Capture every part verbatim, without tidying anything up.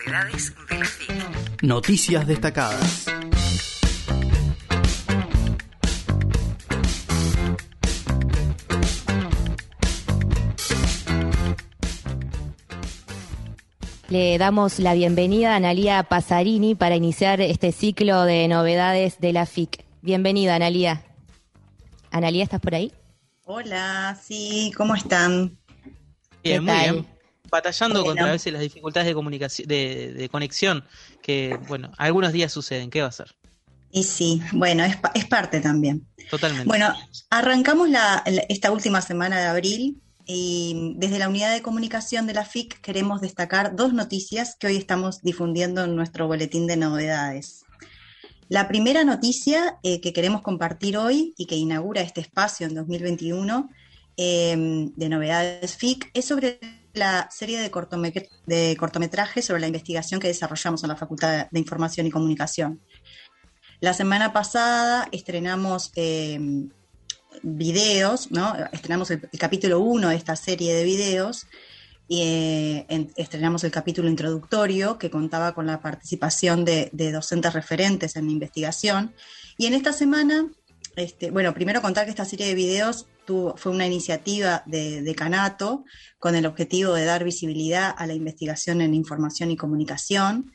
Novedades de la F I C. Noticias destacadas. Le damos la bienvenida a Analía Passarini para iniciar este ciclo de novedades de la F I C. Bienvenida, Analía. Analía, ¿estás por ahí? Hola, sí, ¿cómo están? Bien, muy tal? bien. Batallando Bueno. contra a veces las dificultades de comunicación, de, de conexión, que, bueno, algunos días suceden. ¿Qué va a ser? Y sí, bueno, es, pa- es parte también. Totalmente. Bueno, arrancamos la, la- esta última semana de abril y desde la unidad de comunicación de la F I C queremos destacar dos noticias que hoy estamos difundiendo en nuestro boletín de novedades. La primera noticia eh, que queremos compartir hoy y que inaugura este espacio en dos mil veintiuno eh, de novedades F I C es sobre la serie de, cortome- de cortometrajes sobre la investigación que desarrollamos en la Facultad de Información y Comunicación. La semana pasada estrenamos eh, videos, ¿no? Estrenamos el, el capítulo uno de esta serie de videos. Eh, en, estrenamos el capítulo introductorio que contaba con la participación de, de docentes referentes en la investigación. Y en esta semana, este, bueno, primero contar que esta serie de videos tuvo, fue una iniciativa de decanato con el objetivo de dar visibilidad a la investigación en información y comunicación,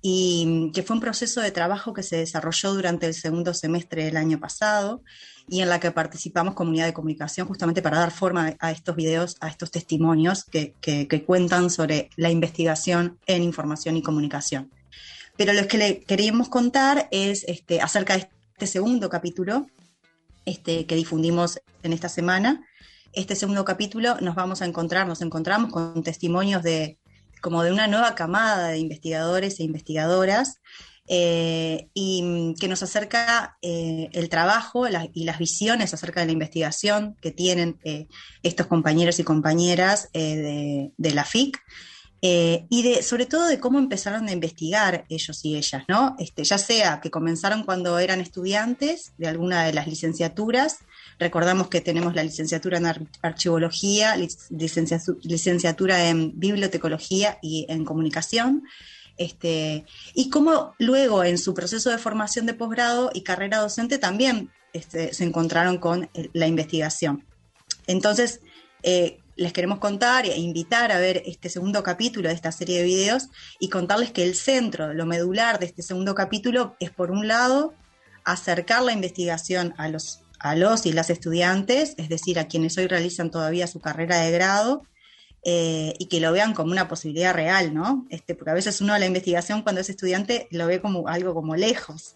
y que fue un proceso de trabajo que se desarrolló durante el segundo semestre del año pasado y en la que participamos comunidad de comunicación justamente para dar forma a estos videos, a estos testimonios que, que, que cuentan sobre la investigación en información y comunicación. Pero lo que le queríamos contar es este, acerca de este segundo capítulo este, que difundimos en esta semana. Este segundo capítulo nos vamos a encontrar, nos encontramos con testimonios de como de una nueva camada de investigadores e investigadoras eh, y que nos acerca eh, el trabajo la, y las visiones acerca de la investigación que tienen eh, estos compañeros y compañeras eh, de, de la F I C eh, y de, sobre todo de cómo empezaron a investigar ellos y ellas, ¿no? Este, ya sea que comenzaron cuando eran estudiantes de alguna de las licenciaturas. Recordamos que tenemos la licenciatura en ar- archivología, licenciatu- licenciatura en bibliotecología y en comunicación, este, y cómo luego en su proceso de formación de posgrado y carrera docente también este, se encontraron con el- la investigación. Entonces, eh, les queremos contar e invitar a ver este segundo capítulo de esta serie de videos y contarles que el centro, lo medular de este segundo capítulo es, por un lado, acercar la investigación a los a los y las estudiantes, es decir, a quienes hoy realizan todavía su carrera de grado, eh, y que lo vean como una posibilidad real, ¿no? Este, porque a veces uno a la investigación cuando es estudiante lo ve como algo como lejos,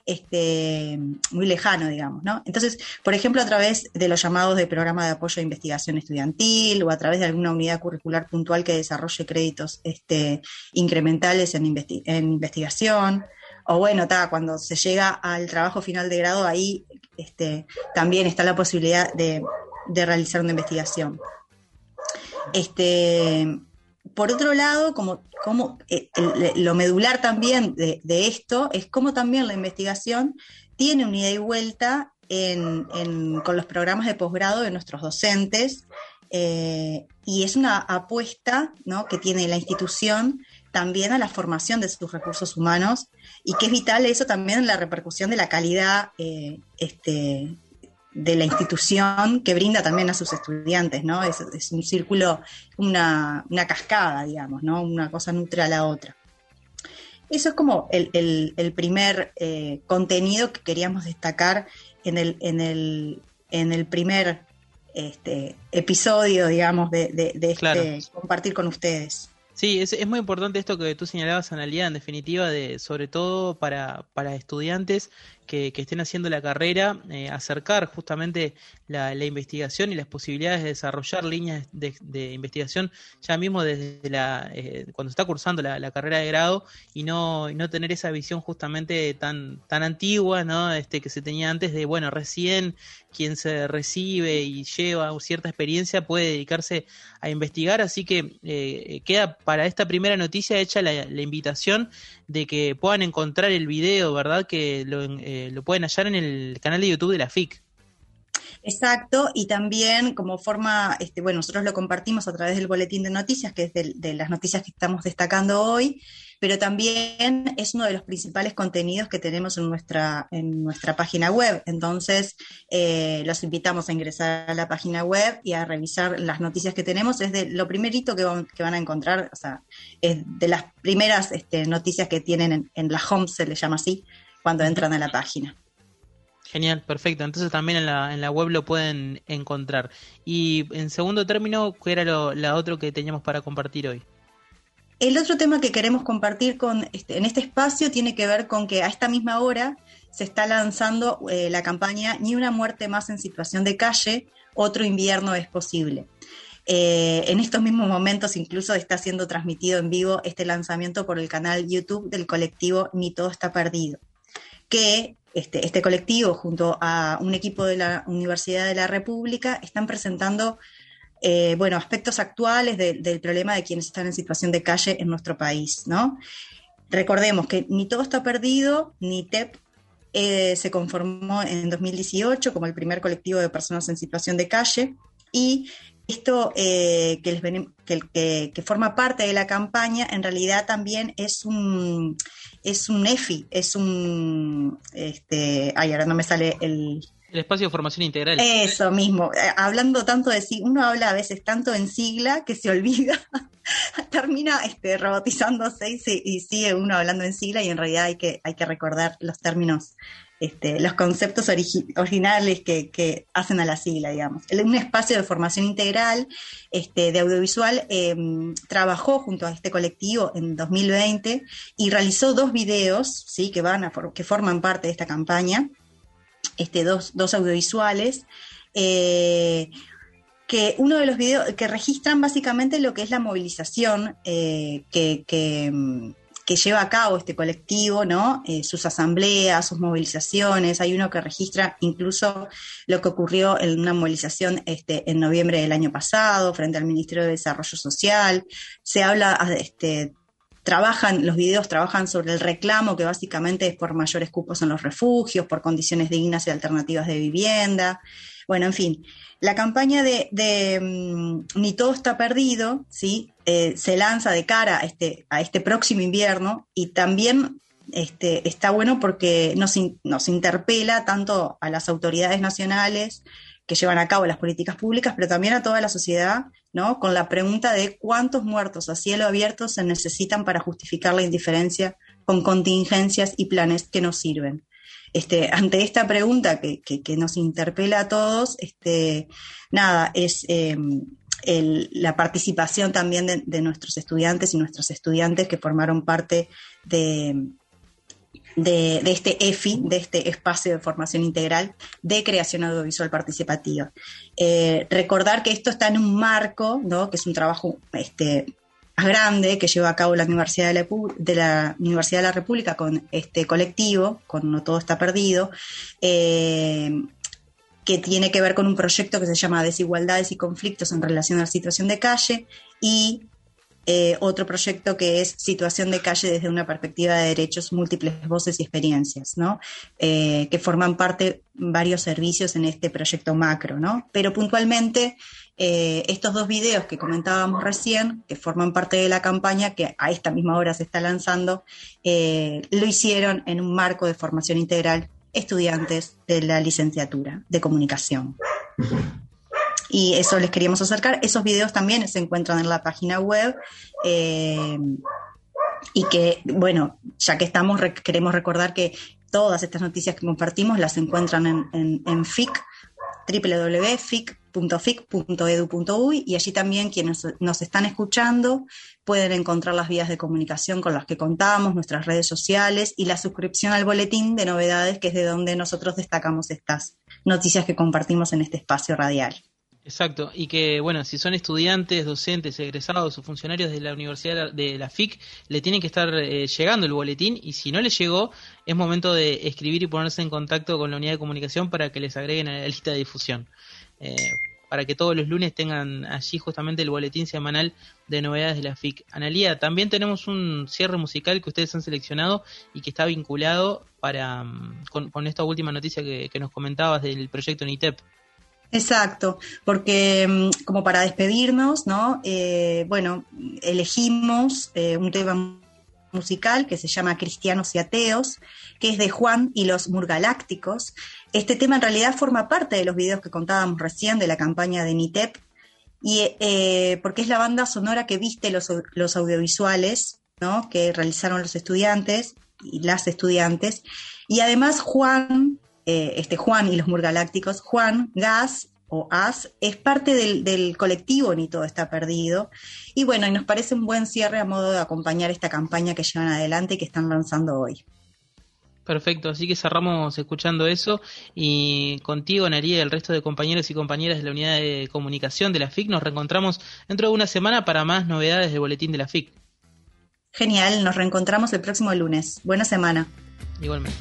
este, muy lejano, digamos, ¿no? Entonces, por ejemplo, a través de los llamados de programa de apoyo a investigación estudiantil o a través de alguna unidad curricular puntual que desarrolle créditos este, incrementales en, investi- en investigación, o bueno, ta, cuando se llega al trabajo final de grado, ahí este, también está la posibilidad de, de realizar una investigación. Este, por otro lado, como, como eh, el, lo medular también de, de esto es cómo también la investigación tiene un ida y vuelta en, en, con los programas de posgrado de nuestros docentes, eh, y es una apuesta, ¿no?, que tiene la institución también a la formación de sus recursos humanos y que es vital eso también en la repercusión de la calidad eh, este, de la institución que brinda también a sus estudiantes, ¿no? Es, es un círculo, una, una cascada, digamos, ¿no? Una cosa nutre a la otra. Eso es como el, el, el primer eh, contenido que queríamos destacar en el, en el, en el primer este, episodio, digamos, de, de, de este Claro. compartir con ustedes. Sí, es, es muy importante esto que tú señalabas, Analía, en definitiva, de sobre todo para, para estudiantes que, que estén haciendo la carrera, eh, acercar justamente la, la investigación y las posibilidades de desarrollar líneas de, de investigación ya mismo desde la eh, cuando se está cursando la, la carrera de grado y no, y no tener esa visión justamente tan, tan antigua, ¿no? Este, que se tenía antes de, bueno, recién quien se recibe y lleva cierta experiencia puede dedicarse a investigar, así que eh, queda para esta primera noticia hecha la, la invitación de que puedan encontrar el video, ¿verdad? Que lo, eh, lo pueden hallar en el canal de YouTube de la F I C. Exacto, y también como forma, este, bueno, nosotros lo compartimos a través del boletín de noticias, que es de, de las noticias que estamos destacando hoy, pero también es uno de los principales contenidos que tenemos en nuestra, en nuestra página web. Entonces, eh, los invitamos a ingresar a la página web y a revisar las noticias que tenemos. Es de lo primerito que van, que van a encontrar, o sea, es de las primeras este, noticias que tienen en, en la home, se le llama así, cuando entran a la página. Genial, perfecto. Entonces también en la, en la web lo pueden encontrar. Y en segundo término, ¿qué era lo, la otro que teníamos para compartir hoy? El otro tema que queremos compartir con este, en este espacio tiene que ver con que a esta misma hora se está lanzando eh, la campaña Ni una muerte más en situación de calle, otro invierno es posible. Eh, en estos mismos momentos incluso está siendo transmitido en vivo este lanzamiento por el canal YouTube del colectivo Ni todo está perdido, que este, este colectivo junto a un equipo de la Universidad de la República están presentando eh, bueno, aspectos actuales de, del problema de quienes están en situación de calle en nuestro país, ¿no? Recordemos que Ni todo está perdido, Ni T E P, eh, se conformó en dos mil dieciocho como el primer colectivo de personas en situación de calle, y esto eh, que, les ven, que, que, que forma parte de la campaña en realidad también es un es un E F I, es un este, ay, ahora no me sale el El espacio de formación integral. Eso mismo, eh, hablando tanto de sigla, uno habla a veces tanto en sigla que se olvida, termina este, robotizándose y, se, y sigue uno hablando en sigla, y en realidad hay que, hay que recordar los términos, este, los conceptos origi- originales que, que hacen a la sigla, digamos. Un espacio de formación integral este, de audiovisual eh, trabajó junto a este colectivo en dos mil veinte y realizó dos videos, ¿sí? que, van a, que forman parte de esta campaña. Este, dos, dos audiovisuales, eh, que uno de los videos que registran básicamente lo que es la movilización eh, que, que, que lleva a cabo este colectivo, ¿no? Eh, sus asambleas, sus movilizaciones. Hay uno que registra incluso lo que ocurrió en una movilización este, en noviembre del año pasado frente al Ministerio de Desarrollo Social. Se habla este, Trabajan, los videos trabajan sobre el reclamo, que básicamente es por mayores cupos en los refugios, por condiciones dignas y alternativas de vivienda. Bueno, en fin, la campaña de, de um, Ni todo está perdido, ¿sí? Eh, se lanza de cara a este, a este próximo invierno, y también este, está bueno porque nos, in, nos interpela tanto a las autoridades nacionales que llevan a cabo las políticas públicas, pero también a toda la sociedad, ¿no? Con la pregunta de cuántos muertos a cielo abierto se necesitan para justificar la indiferencia con contingencias y planes que no sirven. Este, ante esta pregunta que, que, que nos interpela a todos, este, nada, es eh, el, la participación también de, de nuestros estudiantes y nuestros estudiantes que formaron parte de... De, de este E F I, de este espacio de formación integral de creación audiovisual participativa. Eh, recordar que esto está en un marco, ¿no? Que es un trabajo este, más grande que lleva a cabo la Universidad de la, de la Universidad de la República con este colectivo, con No todo está perdido, eh, que tiene que ver con un proyecto que se llama Desigualdades y conflictos en relación a la situación de calle, y Eh, otro proyecto que es Situación de calle desde una perspectiva de derechos, múltiples voces y experiencias, ¿no? Eh, que forman parte varios servicios en este proyecto macro, ¿no? Pero puntualmente eh, estos dos videos que comentábamos recién, que forman parte de la campaña, que a esta misma hora se está lanzando, eh, lo hicieron en un marco de formación integral estudiantes de la licenciatura de comunicación. Y eso les queríamos acercar. Esos videos también se encuentran en la página web, eh, y que, bueno, ya que estamos, rec- queremos recordar que todas estas noticias que compartimos las encuentran en, en, en F I C, doble u doble u doble u punto f i c punto f i c punto e d u punto u y, y allí también quienes nos están escuchando pueden encontrar las vías de comunicación con las que contamos, nuestras redes sociales y la suscripción al boletín de novedades, que es de donde nosotros destacamos estas noticias que compartimos en este espacio radial. Exacto, y que bueno, si son estudiantes, docentes, egresados o funcionarios de la Universidad de la F I C, le tienen que estar eh, llegando el boletín, y si no les llegó, es momento de escribir y ponerse en contacto con la unidad de comunicación para que les agreguen a la lista de difusión, eh, para que todos los lunes tengan allí justamente el boletín semanal de novedades de la F I C. Analía, también tenemos un cierre musical que ustedes han seleccionado y que está vinculado para con, con esta última noticia que, que nos comentabas del proyecto N I T E P. Exacto, porque como para despedirnos, ¿no? Eh, bueno, elegimos eh, un tema musical que se llama Cristianos y Ateos, que es de Juan y los Murgalácticos. Este tema en realidad forma parte de los videos que contábamos recién de la campaña de NITEP, y, eh, porque es la banda sonora que viste los, los audiovisuales, ¿no? Que realizaron los estudiantes y las estudiantes. Y además Juan... Eh, este Juan y los Murgalácticos, Juan Gas o As, es parte del, del colectivo Ni Todo Está Perdido, y bueno, y nos parece un buen cierre a modo de acompañar esta campaña que llevan adelante y que están lanzando hoy. Perfecto, así que cerramos escuchando eso, y contigo, Analía, y el resto de compañeros y compañeras de la unidad de comunicación de la F I C, nos reencontramos dentro de una semana para más novedades del boletín de la F I C. Genial, nos reencontramos el próximo lunes. Buena semana. Igualmente.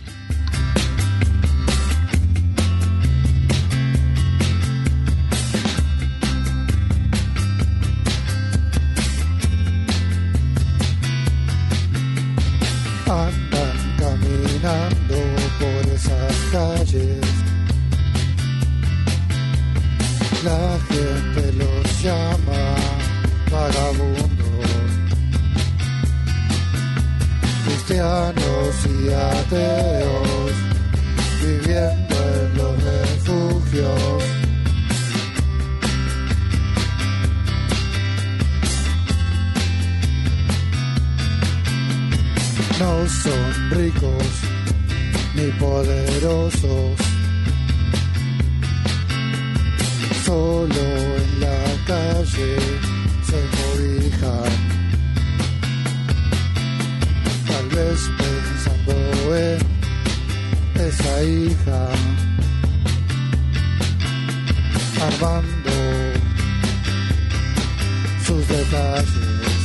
Andan caminando por esas calles, la gente los llama vagabundos, cristianos y ateos, viviendo en los refugios. No son ricos ni poderosos, solo en la calle se cobijan, tal vez pensando en esa hija, armando sus detalles.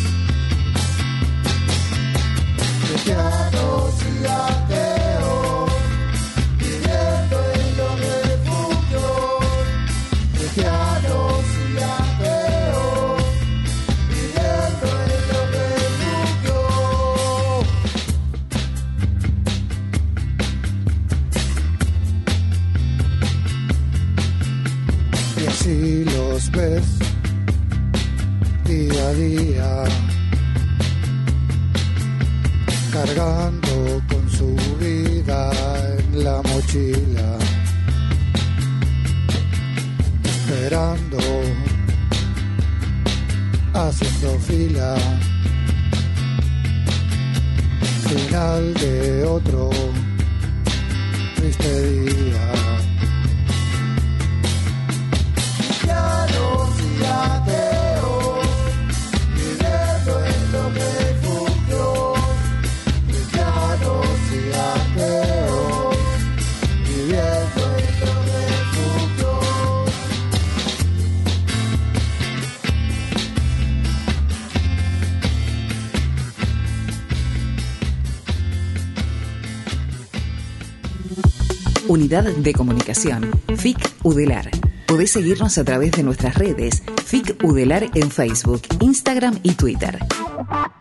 Cristianos y ateos, viviendo en los refugios. Cristianos y ateos, viviendo en los refugios. Y así los ves día a día, cargando con su vida en la mochila, esperando, haciendo fila, final de otro triste día. Cristianos y ateos, viviendo en los refugios. Cristianos y ateos, viviendo en los refugios. Unidad de Comunicación, F I C Udelar. Podés seguirnos a través de nuestras redes, F I C Udelar en Facebook, Instagram y Twitter.